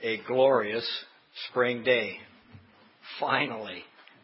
a glorious spring day. Finally.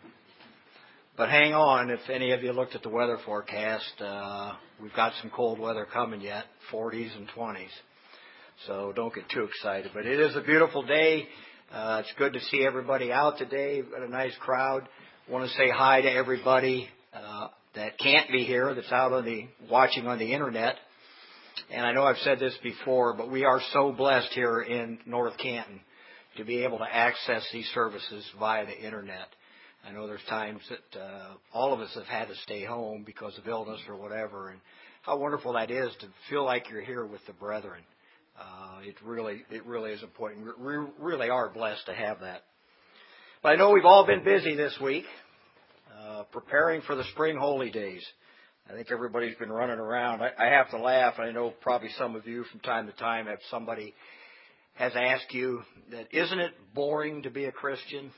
But hang on, if any of you looked at the weather forecast, we've got some cold weather coming yet, 40s and 20s. So don't get too excited. But it is a beautiful day. It's good to see everybody out today. We've got a nice crowd. I want to say hi to everybody that can't be here, that's out watching on the internet. And I know I've said this before, but we are so blessed here in North Canton to be able to access these services via the internet. I know there's times that all of us have had to stay home because of illness or whatever, and how wonderful that is to feel like you're here with the brethren. It really is important. We really are blessed to have that. But I know we've all been busy this week preparing for the spring holy days. I think everybody's been running around. I have to laugh. I know probably some of you from time to time have somebody has asked you that, isn't it boring to be a Christian?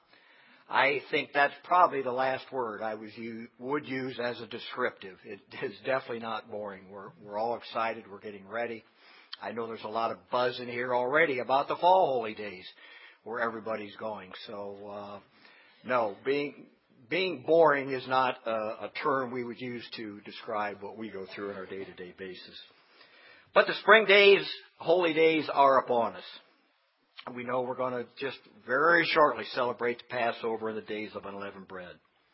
I think that's probably the last word I would use as a descriptive. It is definitely not boring. We're all excited. We're getting ready. I know there's a lot of buzz in here already about the fall holy days where everybody's going. So, no, being boring is not a term we would use to describe what we go through on our day-to-day basis. But the spring days, holy days are upon us. We know we're going to just very shortly celebrate the Passover and the days of unleavened bread.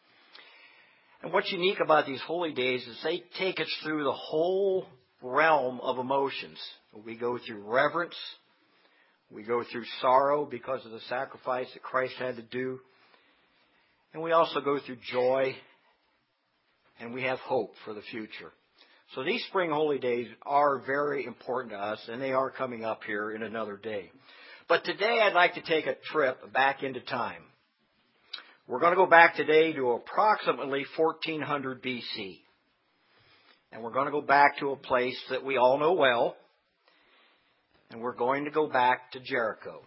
And what's unique about these holy days is they take us through the whole realm of emotions. We go through reverence. We go through sorrow because of the sacrifice that Christ had to do. And we also go through joy. And we have hope for the future. So these spring holy days are very important to us, and they are coming up here in another day. But today I'd like to take a trip back into time. We're going to go back today to approximately 1400 BC. And we're going to go back to a place that we all know well. And we're going to go back to Jericho.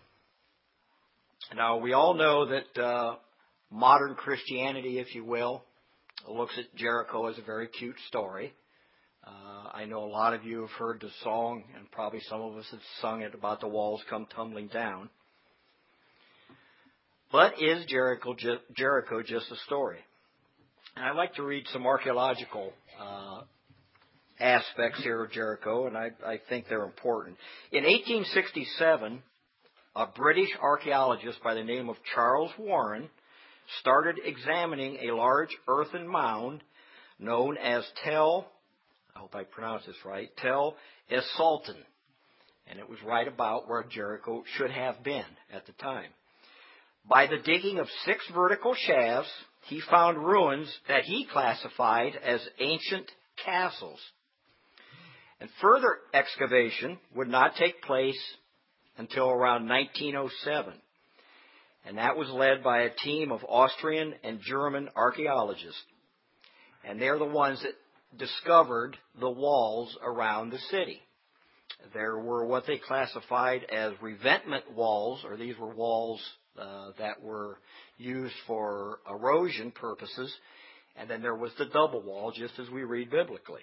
Now, we all know that modern Christianity, if you will, looks at Jericho as a very cute story. I know a lot of you have heard the song, and probably some of us have sung it, about the walls come tumbling down. But is Jericho just a story? And I'd like to read some archaeological aspects here of Jericho, and I think they're important. In 1867, a British archaeologist by the name of Charles Warren started examining a large earthen mound known as Tel, I hope I pronounced this right, Tel es-Sultan. And it was right about where Jericho should have been at the time. By the digging of 6 vertical shafts, he found ruins that he classified as ancient castles. And further excavation would not take place until around 1907. And that was led by a team of Austrian and German archaeologists. And they're the ones that discovered the walls around the city. There were what they classified as revetment walls, or these were walls that were used for erosion purposes. And then there was the double wall, just as we read biblically.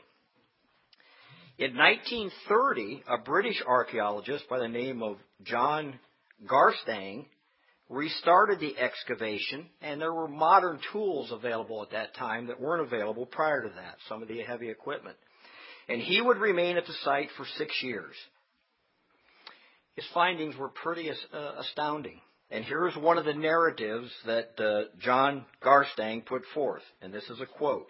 In 1930, a British archaeologist by the name of John Garstang restarted the excavation, and there were modern tools available at that time that weren't available prior to that, some of the heavy equipment. And he would remain at the site for 6 years. His findings were pretty astounding. And here's one of the narratives that John Garstang put forth, and this is a quote.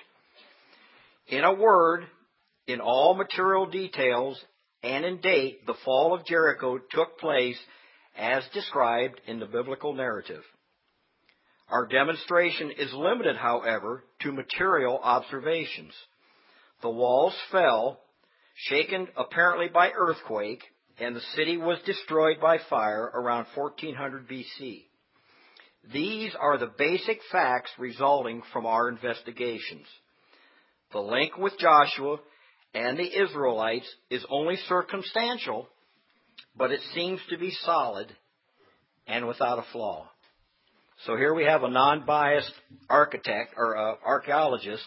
In a word, in all material details and in date, the fall of Jericho took place as described in the biblical narrative. Our demonstration is limited, however, to material observations. The walls fell, shaken apparently by earthquake, and the city was destroyed by fire around 1400 BC. These are the basic facts resulting from our investigations. The link with Joshua and the Israelites is only circumstantial, but it seems to be solid and without a flaw. So here we have a non-biased architect or archaeologist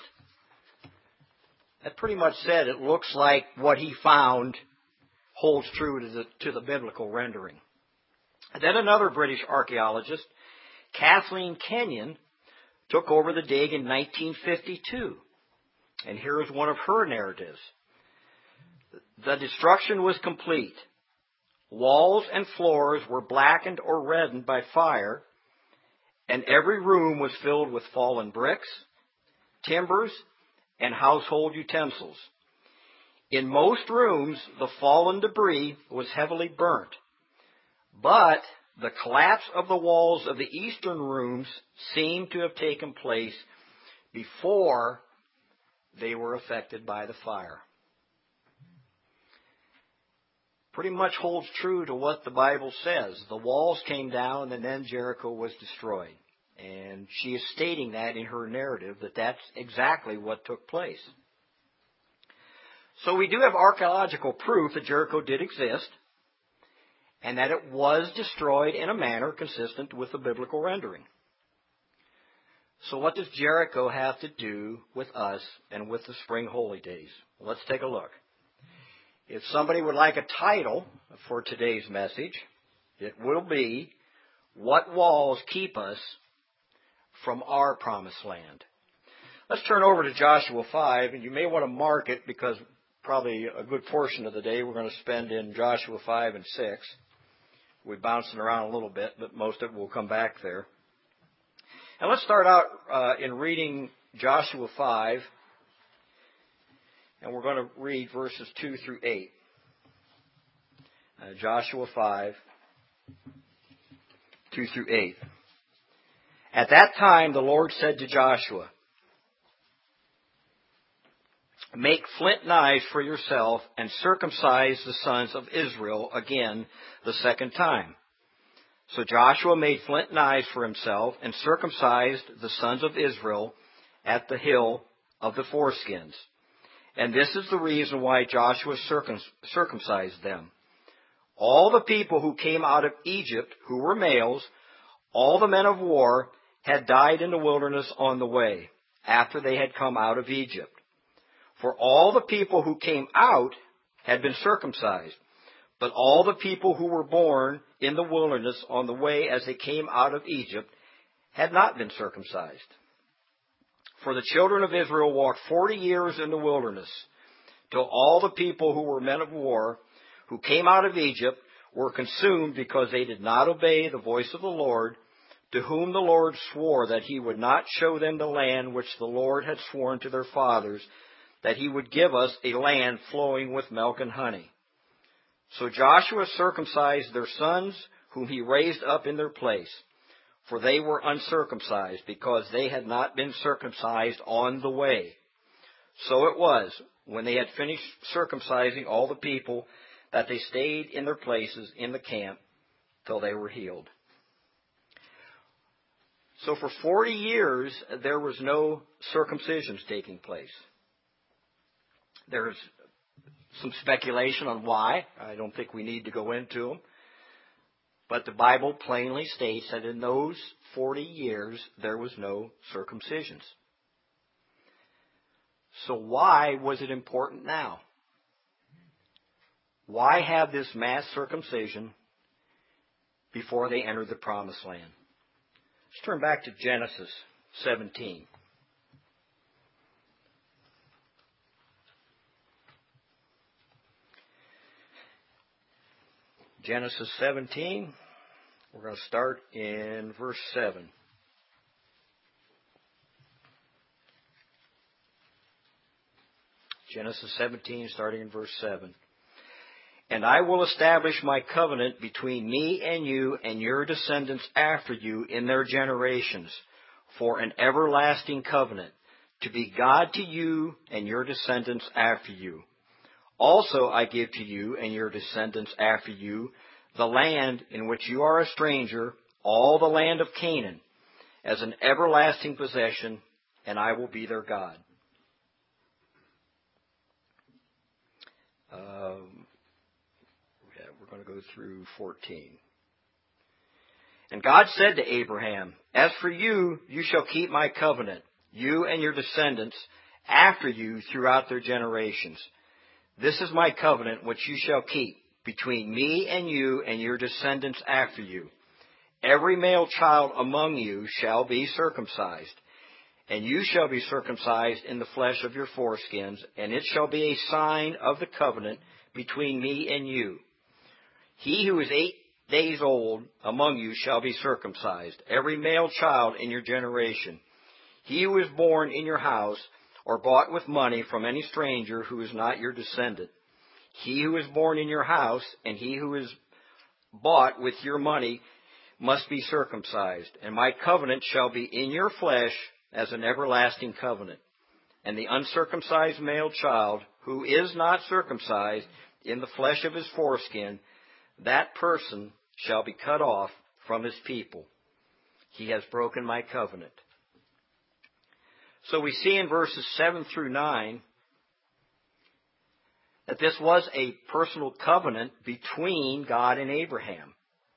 that pretty much said it looks like what he found holds true to the biblical rendering. Then another British archaeologist, Kathleen Kenyon, took over the dig in 1952. And here is one of her narratives. The destruction was complete. Walls and floors were blackened or reddened by fire, and every room was filled with fallen bricks, timbers, and household utensils. In most rooms, the fallen debris was heavily burnt, but the collapse of the walls of the eastern rooms seemed to have taken place before they were affected by the fire. Pretty much holds true to what the Bible says. The walls came down and then Jericho was destroyed. And she is stating that in her narrative, that that's exactly what took place. So we do have archaeological proof that Jericho did exist and that it was destroyed in a manner consistent with the biblical rendering. So what does Jericho have to do with us and with the Spring Holy Days? Well, let's take a look. If somebody would like a title for today's message, it will be, What Walls Keep Us from Our Promised Land? Let's turn over to Joshua 5, and you may want to mark it because probably a good portion of the day we're going to spend in Joshua 5 and 6. We're bouncing around a little bit, but most of it will come back there. And let's start out in reading Joshua 5. And we're going to read verses 2 through 8. Joshua 5, 2 through 8. At that time the Lord said to Joshua, Make flint knives for yourself and circumcise the sons of Israel again the second time. So Joshua made flint knives for himself and circumcised the sons of Israel at the hill of the foreskins. And this is the reason why Joshua circumcised them. All the people who came out of Egypt, who were males, all the men of war, had died in the wilderness on the way, after they had come out of Egypt. For all the people who came out had been circumcised, but all the people who were born in the wilderness on the way as they came out of Egypt had not been circumcised. For the children of Israel walked 40 years in the wilderness, till all the people who were men of war, who came out of Egypt, were consumed because they did not obey the voice of the Lord, to whom the Lord swore that he would not show them the land which the Lord had sworn to their fathers, that he would give us a land flowing with milk and honey. So Joshua circumcised their sons, whom he raised up in their place. For they were uncircumcised, because they had not been circumcised on the way. So it was, when they had finished circumcising all the people, that they stayed in their places in the camp till they were healed. So for 40 years, there was no circumcisions taking place. There's some speculation on why. I don't think we need to go into them. But the Bible plainly states that in those 40 years, there was no circumcisions. So why was it important now? Why have this mass circumcision before they entered the Promised Land? Let's turn back to Genesis 17. Genesis 17, we're going to start in verse 7. Genesis 17, starting in verse 7. And I will establish my covenant between me and you and your descendants after you in their generations, for an everlasting covenant, to be God to you and your descendants after you. Also I give to you and your descendants after you the land in which you are a stranger, all the land of Canaan, as an everlasting possession, and I will be their God. We're going to go through 14. And God said to Abraham, As for you, you shall keep my covenant, you and your descendants after you throughout their generations. This is my covenant which you shall keep between me and you and your descendants after you. Every male child among you shall be circumcised, and you shall be circumcised in the flesh of your foreskins, and it shall be a sign of the covenant between me and you. He who is 8 days old among you shall be circumcised, every male child in your generation. He who is born in your house or bought with money from any stranger who is not your descendant. He who is born in your house and he who is bought with your money must be circumcised. And my covenant shall be in your flesh as an everlasting covenant. And the uncircumcised male child who is not circumcised in the flesh of his foreskin, that person shall be cut off from his people. He has broken my covenant. So we see in verses 7 through 9 that this was a personal covenant between God and Abraham.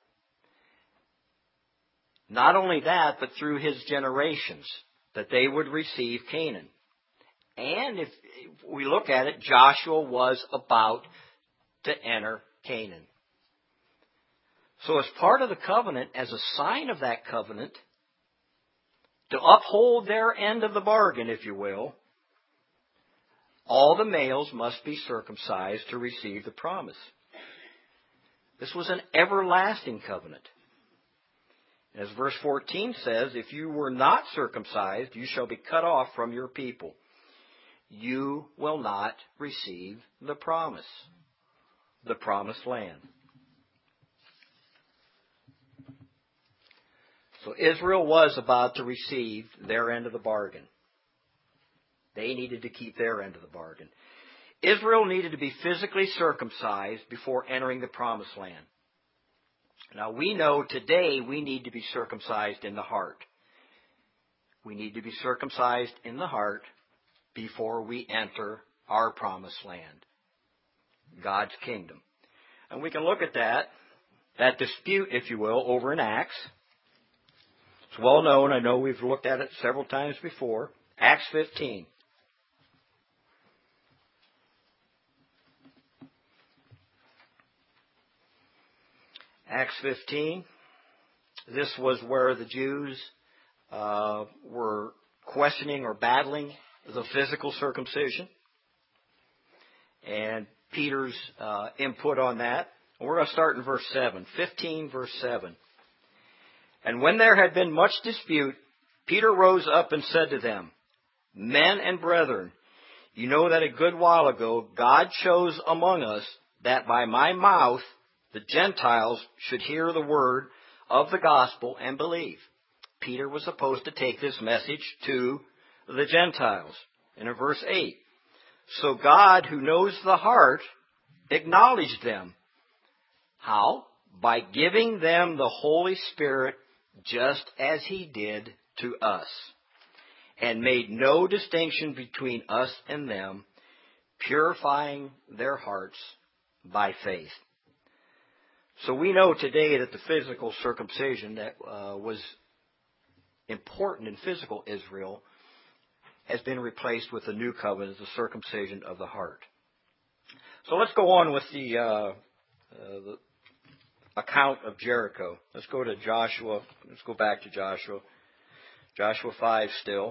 Not only that, but through his generations, that they would receive Canaan. And if we look at it, Joshua was about to enter Canaan. So as part of the covenant, as a sign of that covenant, to uphold their end of the bargain, if you will, all the males must be circumcised to receive the promise. This was an everlasting covenant. As verse 14 says, if you were not circumcised, you shall be cut off from your people. You will not receive the promise, the promised land. So Israel was about to receive their end of the bargain. They needed to keep their end of the bargain. Israel needed to be physically circumcised before entering the promised land. Now we know today we need to be circumcised in the heart. We need to be circumcised in the heart before we enter our promised land, God's kingdom. And we can look at that dispute, if you will, over in Acts. It's well known. I know we've looked at it several times before. Acts 15. Acts 15. This was where the Jews were questioning or battling the physical circumcision. And Peter's input on that. We're going to start in verse 7. 15, verse 7. And when there had been much dispute, Peter rose up and said to them, Men and brethren, you know that a good while ago God chose among us that by my mouth the Gentiles should hear the word of the gospel and believe. Peter was supposed to take this message to the Gentiles. And in verse 8, so God, who knows the heart, acknowledged them. How? By giving them the Holy Spirit just as he did to us, and made no distinction between us and them, purifying their hearts by faith. So we know today that the physical circumcision that was important in physical Israel has been replaced with the new covenant, the circumcision of the heart. So let's go on with the account of Jericho. Let's go to Joshua. Let's go back to Joshua. Joshua 5 still.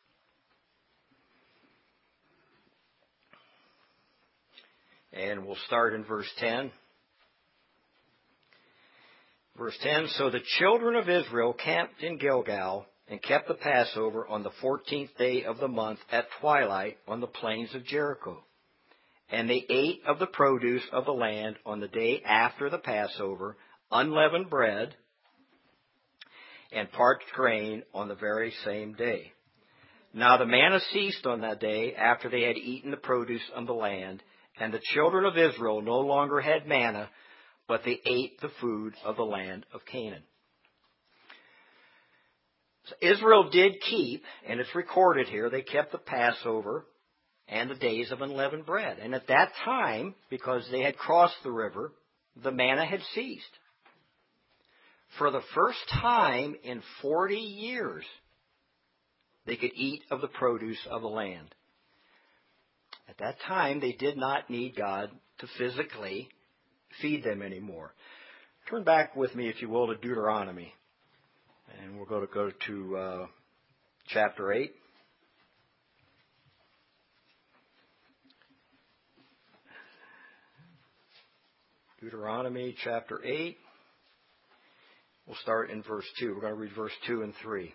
And we'll start in verse 10. Verse 10, so the children of Israel camped in Gilgal and kept the Passover on the 14th day of the month at twilight on the plains of Jericho. And they ate of the produce of the land on the day after the Passover, unleavened bread and parched grain on the very same day. Now the manna ceased on that day after they had eaten the produce of the land, and the children of Israel no longer had manna, but they ate the food of the land of Canaan. So Israel did keep, and it's recorded here, they kept the Passover and the days of unleavened bread. And at that time, because they had crossed the river, the manna had ceased. For the first time in 40 years, they could eat of the produce of the land. At that time, they did not need God to physically feed them anymore. Turn back with me, if you will, to Deuteronomy. And we're going to go to chapter 8. Deuteronomy chapter 8. We'll start in verse 2. We're going to read verse 2 and 3.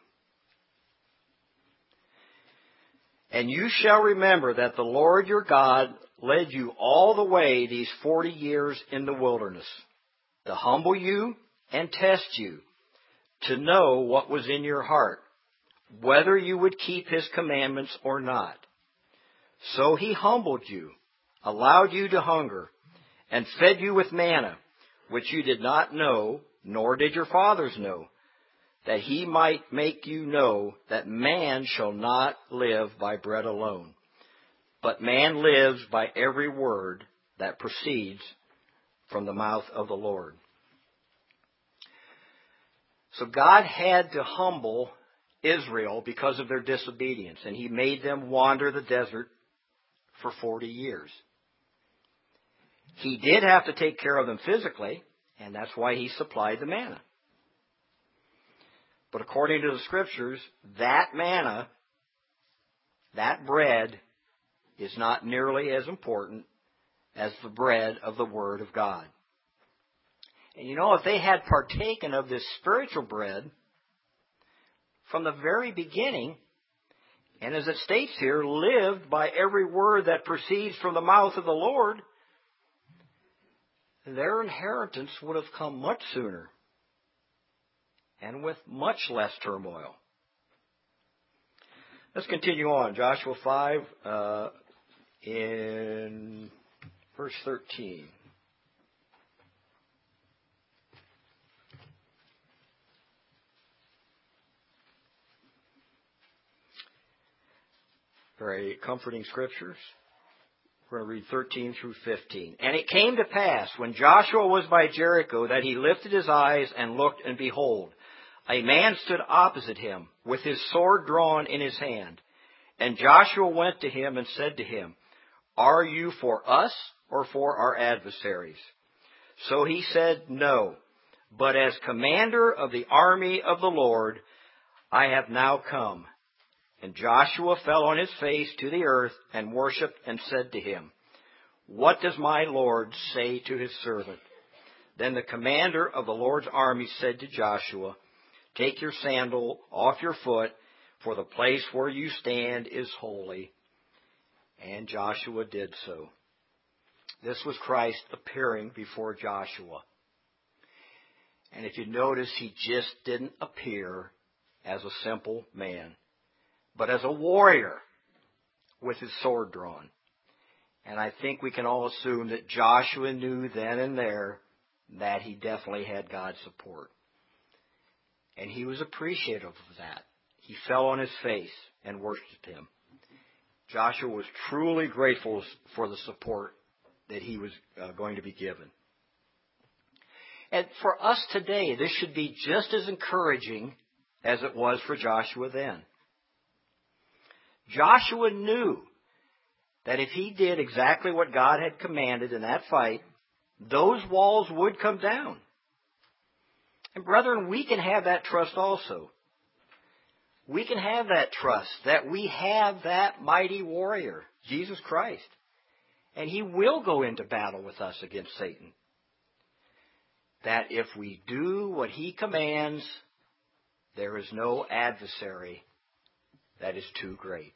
And you shall remember that the Lord your God led you all the way these 40 years in the wilderness, to humble you and test you, to know what was in your heart, whether you would keep his commandments or not. So he humbled you, allowed you to hunger, and fed you with manna, which you did not know, nor did your fathers know, that he might make you know that man shall not live by bread alone, but man lives by every word that proceeds from the mouth of the Lord. So God had to humble Israel because of their disobedience, and he made them wander the desert for 40 years. He did have to take care of them physically, and that's why he supplied the manna. But according to the Scriptures, that manna, that bread, is not nearly as important as the bread of the Word of God. And you know, if they had partaken of this spiritual bread from the very beginning, and as it states here, lived by every word that proceeds from the mouth of the Lord, their inheritance would have come much sooner and with much less turmoil. Let's continue on. Joshua 5 in verse 13. Very comforting scriptures. We're going to read 13 through 15. And it came to pass, when Joshua was by Jericho, that he lifted his eyes and looked, and behold, a man stood opposite him, with his sword drawn in his hand. And Joshua went to him and said to him, Are you for us or for our adversaries? So he said, No, but as commander of the army of the Lord, I have now come. And Joshua fell on his face to the earth and worshipped and said to him, What does my Lord say to his servant? Then the commander of the Lord's army said to Joshua, Take your sandal off your foot, for the place where you stand is holy. And Joshua did so. This was Christ appearing before Joshua. And if you notice, he just didn't appear as a simple man, but as a warrior with his sword drawn. And I think we can all assume that Joshua knew then and there that he definitely had God's support. And he was appreciative of that. He fell on his face and worshipped him. Joshua was truly grateful for the support that he was going to be given. And for us today, this should be just as encouraging as it was for Joshua then. Joshua knew that if he did exactly what God had commanded in that fight, those walls would come down. And brethren, we can have that trust also. We can have that trust that we have that mighty warrior, Jesus Christ. And he will go into battle with us against Satan. That if we do what he commands, there is no adversary that is too great.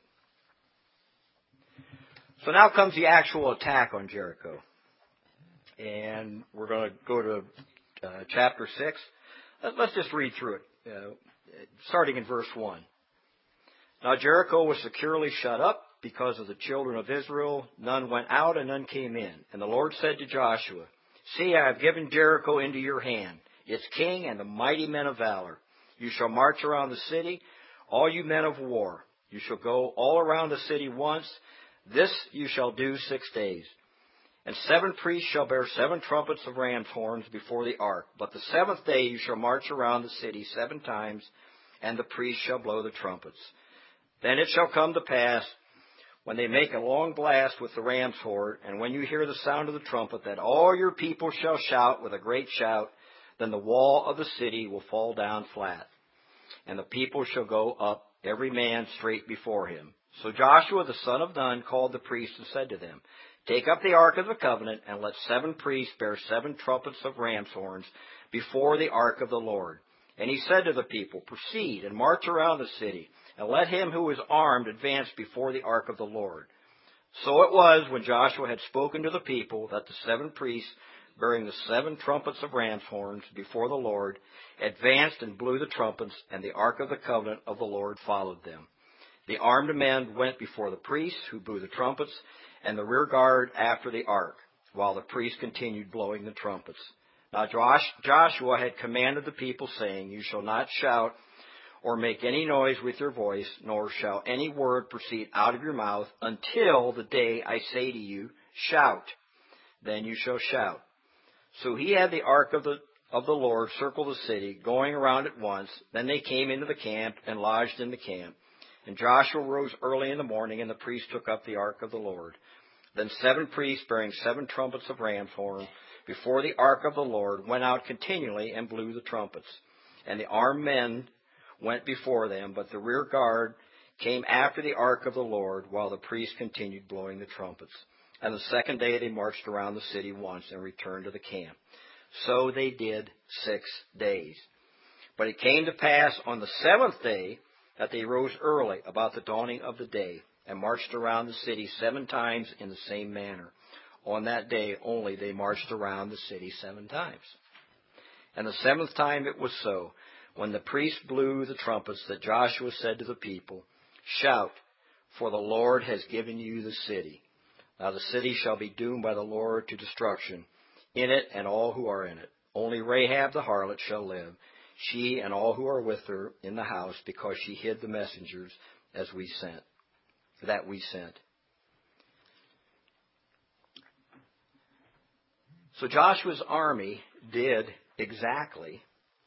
So now comes the actual attack on Jericho. And we're going to go to chapter 6. Let's just read through it, starting in verse 1. Now Jericho was securely shut up because of the children of Israel. None went out and none came in. And the Lord said to Joshua, See, I have given Jericho into your hand, its king and the mighty men of valor. You shall march around the city, all you men of war. You shall go all around the city once. This you shall do 6 days. And 7 priests shall bear 7 trumpets of ram's horns before the ark. But the 7th day you shall march around the city 7 times, and the priests shall blow the trumpets. Then it shall come to pass, when they make a long blast with the ram's horn, and when you hear the sound of the trumpet, that all your people shall shout with a great shout, then the wall of the city will fall down flat, and the people shall go up, every man straight before him. So Joshua the son of Nun called the priests and said to them, Take up the ark of the covenant, and let 7 priests bear 7 trumpets of ram's horns before the ark of the Lord. And he said to the people, Proceed and march around the city, and let him who is armed advance before the ark of the Lord. So it was, when Joshua had spoken to the people, that the 7 priests, bearing the 7 trumpets of ram's horns before the Lord, advanced and blew the trumpets, and the ark of the covenant of the Lord followed them. The armed men went before the priests, who blew the trumpets, and the rear guard after the ark, while the priests continued blowing the trumpets. Now Joshua had commanded the people, saying, You shall not shout or make any noise with your voice, nor shall any word proceed out of your mouth until the day I say to you, Shout. Then you shall shout. So he had the ark of the Lord circle the city, going around it once. Then they came into the camp and lodged in the camp. And Joshua rose early in the morning, and the priests took up the ark of the Lord. Then 7 priests, bearing 7 trumpets of ram's horn, before the ark of the Lord, went out continually and blew the trumpets. And the armed men went before them, but the rear guard came after the ark of the Lord, while the priests continued blowing the trumpets. And the second day they marched around the city once and returned to the camp. So they did 6 days. But it came to pass on the 7th day that they rose early about the dawning of the day, and marched around the city 7 times in the same manner. On that day only they marched around the city 7 times. And the 7th time it was so, when the priests blew the trumpets, that Joshua said to the people, Shout, for the Lord has given you the city. Now the city shall be doomed by the Lord to destruction, in it and all who are in it. Only Rahab the harlot shall live, she and all who are with her in the house, because she hid the messengers that we sent. So Joshua's army did exactly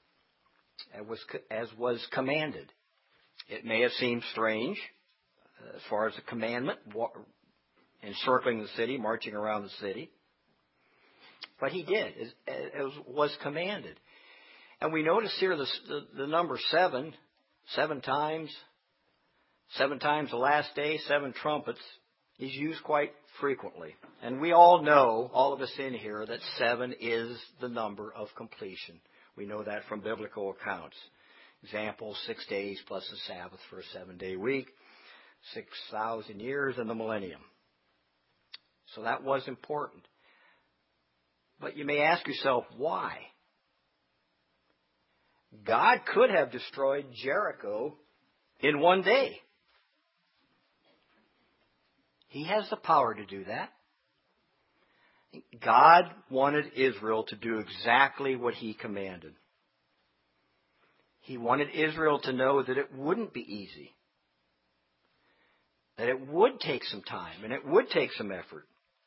as was commanded. It may have seemed strange as far as the commandment, encircling the city, marching around the city. But he did, as was commanded. And we notice here the number 7, 7 times the last day, 7 trumpets, is used quite frequently. And we all know, all of us in here, that 7 is the number of completion. We know that from biblical accounts. Example, 6 days plus the Sabbath for a 7-day week, 6,000 years in the millennium. So that was important. But you may ask yourself, why? God could have destroyed Jericho in 1 day. He has the power to do that. God wanted Israel to do exactly what he commanded. He wanted Israel to know that it wouldn't be easy, that it would take some time and it would take some effort.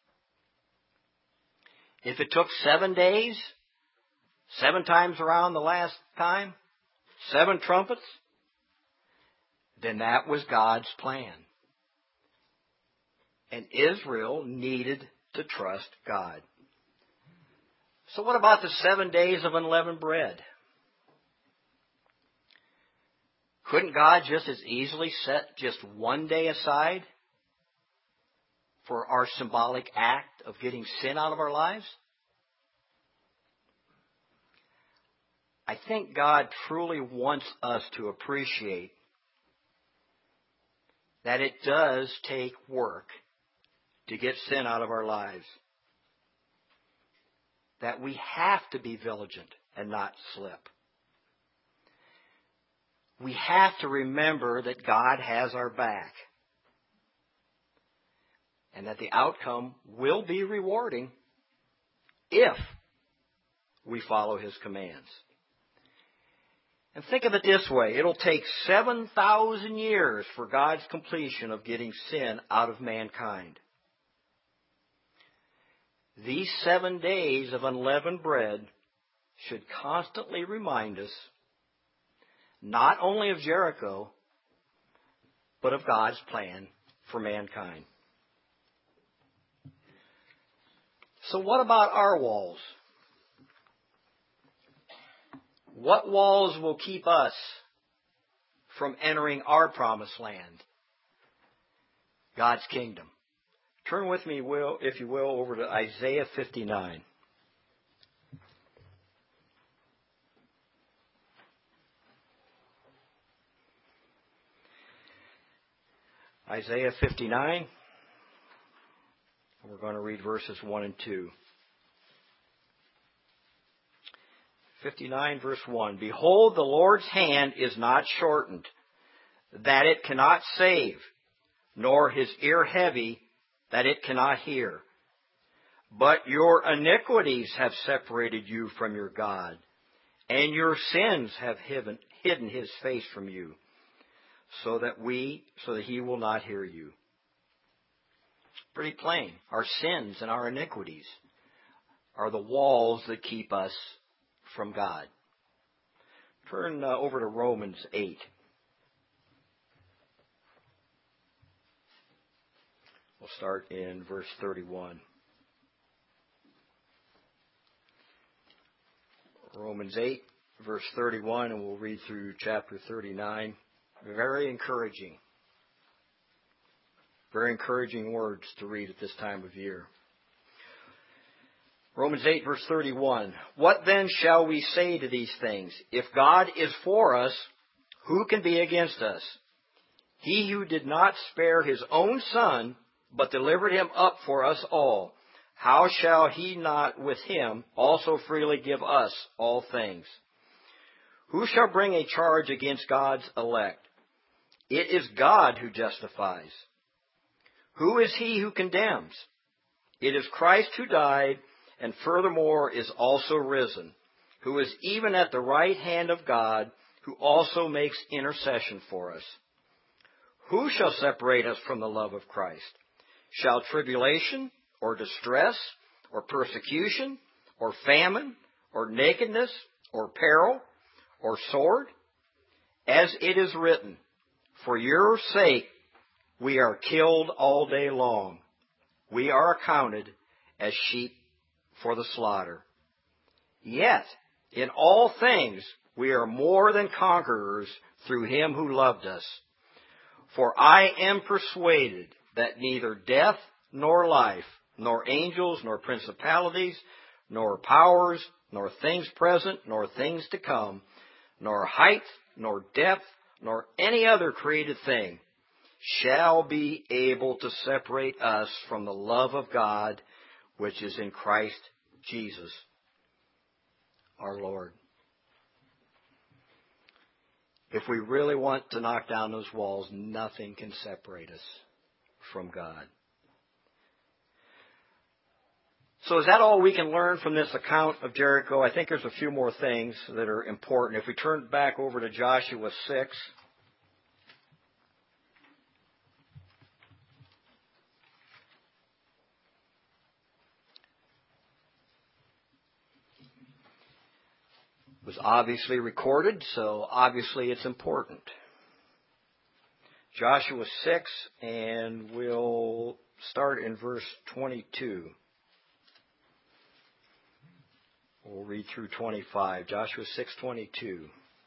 If it took 7 days, 7 times around the last time, 7 trumpets, then that was God's plan. And Israel needed to trust God. So what about the 7 days of unleavened bread? Couldn't God just as easily set just 1 day aside for our symbolic act of getting sin out of our lives? I think God truly wants us to appreciate that it does take work to get sin out of our lives. That we have to be vigilant and not slip. We have to remember that God has our back. And that the outcome will be rewarding if we follow his commands. And think of it this way. It'll take 7,000 years for God's completion of getting sin out of mankind. These 7 days of unleavened bread should constantly remind us not only of Jericho, but of God's plan for mankind. So what about our walls? What walls will keep us from entering our promised land, God's kingdom? Turn with me, if you will, over to Isaiah 59. Isaiah 59. We're going to read verses 1 and 2. 59 verse 1. Behold, the Lord's hand is not shortened, that it cannot save, nor his ear heavy, that it cannot hear. But your iniquities have separated you from your God, and your sins have hidden his face from you, so that he will not hear you. Pretty plain. Our sins and our iniquities are the walls that keep us from God. Turn over to Romans 8. We'll start in verse 31. Romans 8, verse 31, and we'll read through chapter 39. Very encouraging. Very encouraging words to read at this time of year. Romans 8, verse 31. What then shall we say to these things? If God is for us, who can be against us? He who did not spare his own Son, but delivered him up for us all, how shall he not with him also freely give us all things? Who shall bring a charge against God's elect? It is God who justifies. Who is he who condemns? It is Christ who died, and furthermore is also risen, who is even at the right hand of God, who also makes intercession for us. Who shall separate us from the love of Christ? Shall tribulation, or distress, or persecution, or famine, or nakedness, or peril, or sword? As it is written, for your sake we are killed all day long. We are accounted as sheep for the slaughter. Yet, in all things, we are more than conquerors through him who loved us. For I am persuaded that neither death nor life, nor angels, nor principalities, nor powers, nor things present, nor things to come, nor height, nor depth, nor any other created thing shall be able to separate us from the love of God, which is in Christ Jesus, our Lord. If we really want to knock down those walls, nothing can separate us from God. So is that all we can learn from this account of Jericho? I think there's a few more things that are important. If we turn back over to Joshua 6. It was obviously recorded, so obviously it's important. Joshua 6, and we'll start in verse 22. We'll read through 25. Joshua 6:22.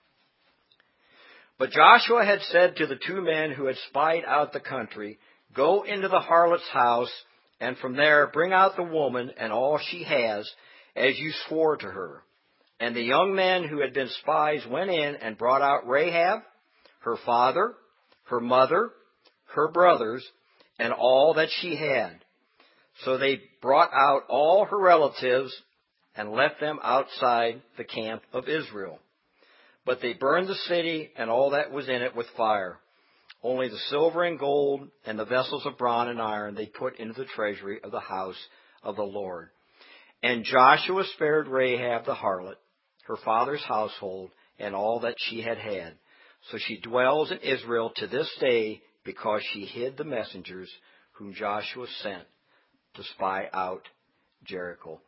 But Joshua had said to the two men who had spied out the country, go into the harlot's house, and from there bring out the woman and all she has, as you swore to her. And the young men who had been spies went in and brought out Rahab, her father, her mother, her brothers, and all that she had. So they brought out all her relatives and left them outside the camp of Israel. But they burned the city and all that was in it with fire. Only the silver and gold and the vessels of bronze and iron they put into the treasury of the house of the Lord. And Joshua spared Rahab the harlot, her father's household, and all that she had had. So she dwells in Israel to this day, because she hid the messengers whom Joshua sent to spy out Jericho.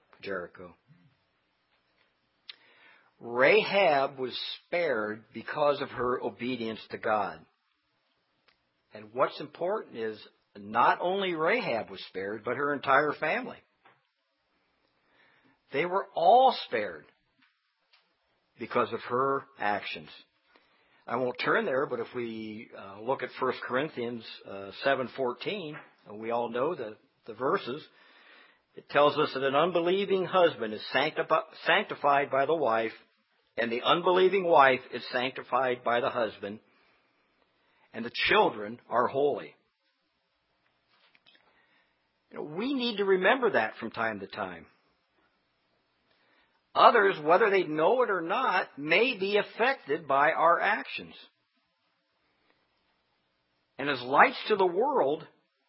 Rahab was spared because of her obedience to God. And what's important is not only Rahab was spared, but her entire family. They were all spared because of her actions. I won't turn there, but if we look at 1 Corinthians 7:14, we all know the verses, it tells us that an unbelieving husband is sanctified by the wife, and the unbelieving wife is sanctified by the husband, and the children are holy. We need to remember that from time to time. Others, whether they know it or not, may be affected by our actions. And as lights to the world,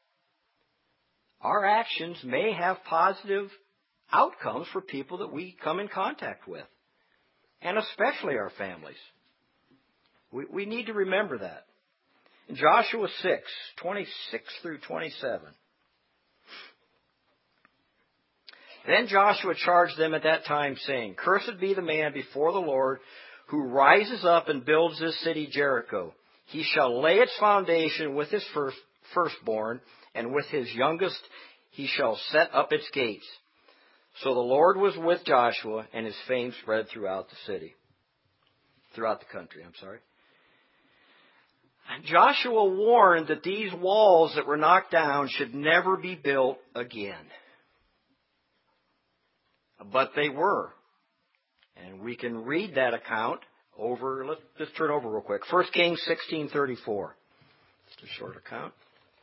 our actions may have positive outcomes for people that we come in contact with, and especially our families. We need to remember that. In Joshua 6:26 through 27. Then Joshua charged them at that time, saying, Cursed be the man before the Lord who rises up and builds this city Jericho. He shall lay its foundation with his firstborn, and with his youngest he shall set up its gates. So the Lord was with Joshua, and his fame spread throughout the country. And Joshua warned that these walls that were knocked down should never be built again. But they were. And we can read that account over, let's just turn over real quick. 1 Kings 16:34. Just a short account.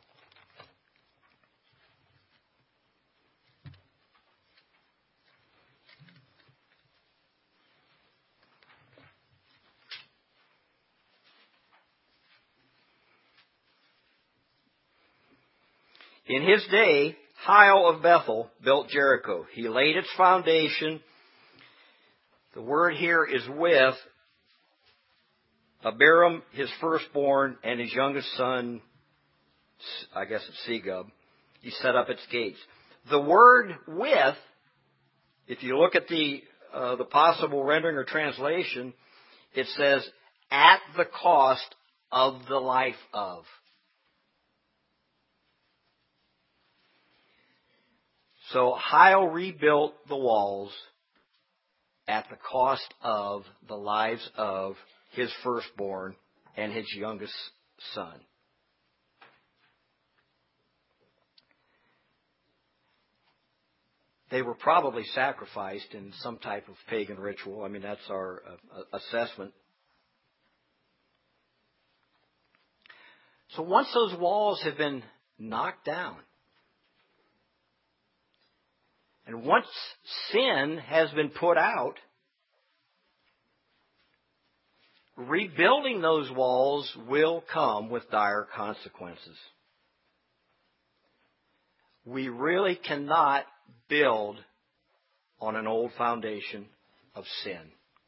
In his day, Hiel of Bethel built Jericho. He laid its foundation. The word here is with Abiram, his firstborn, and his youngest son, I guess it's Segub. He set up its gates. The word with, if you look at the possible rendering or translation, it says, at the cost of the life of. So Hiel rebuilt the walls at the cost of the lives of his firstborn and his youngest son. They were probably sacrificed in some type of pagan ritual. I mean, that's our assessment. So once those walls have been knocked down, and once sin has been put out, rebuilding those walls will come with dire consequences. We really cannot build on an old foundation of sin.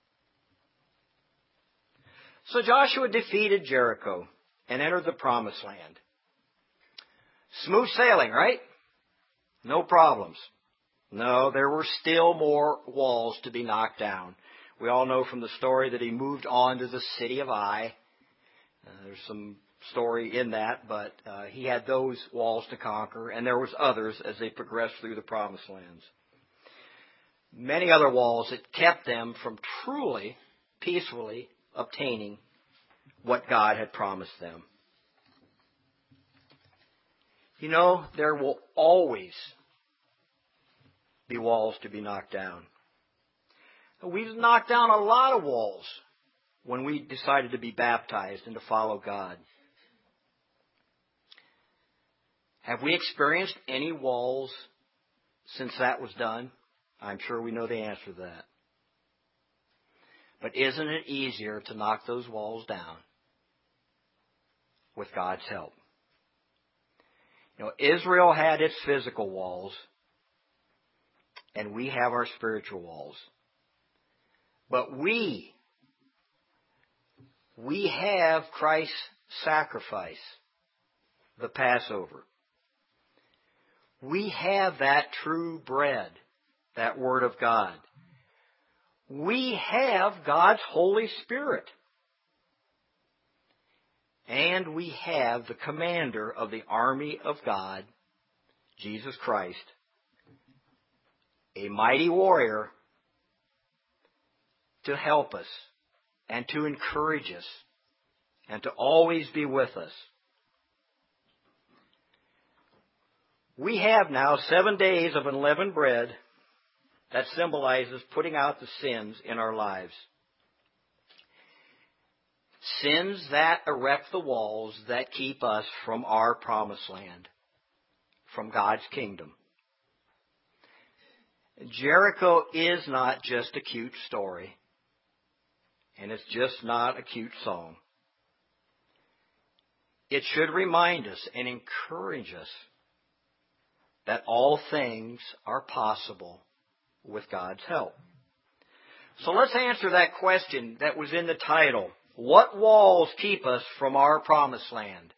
So Joshua defeated Jericho and entered the Promised Land. Smooth sailing, right? No problems. No, there were still more walls to be knocked down. We all know from the story that he moved on to the city of Ai. There's some story in that, but he had those walls to conquer, and there was others as they progressed through the Promised Lands. Many other walls that kept them from truly, peacefully obtaining what God had promised them. You know, there will always be walls to be knocked down. We've knocked down a lot of walls when we decided to be baptized and to follow God. Have we experienced any walls since that was done? I'm sure we know the answer to that. But isn't it easier to knock those walls down with God's help? You know, Israel had its physical walls, and we have our spiritual walls. But we have Christ's sacrifice, the Passover. We have that true bread, that Word of God. We have God's Holy Spirit. And we have the commander of the army of God, Jesus Christ, a mighty warrior, to help us and to encourage us and to always be with us. We have now 7 days of unleavened bread that symbolizes putting out the sins in our lives. Sins that erect the walls that keep us from our promised land, from God's kingdom. Jericho is not just a cute story, and it's just not a cute song. It should remind us and encourage us that all things are possible with God's help. So let's answer that question that was in the title. What walls keep us from our promised land?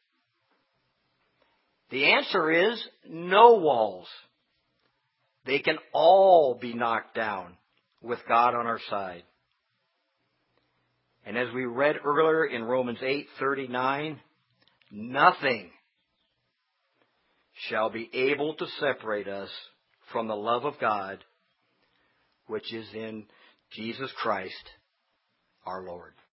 The answer is no walls. They can all be knocked down with God on our side. And as we read earlier in Romans 8:39, nothing shall be able to separate us from the love of God, which is in Jesus Christ our Lord.